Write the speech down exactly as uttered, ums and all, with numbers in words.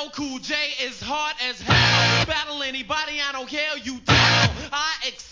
L Cool J is hard as hell. Battle anybody, I don't care, you down. I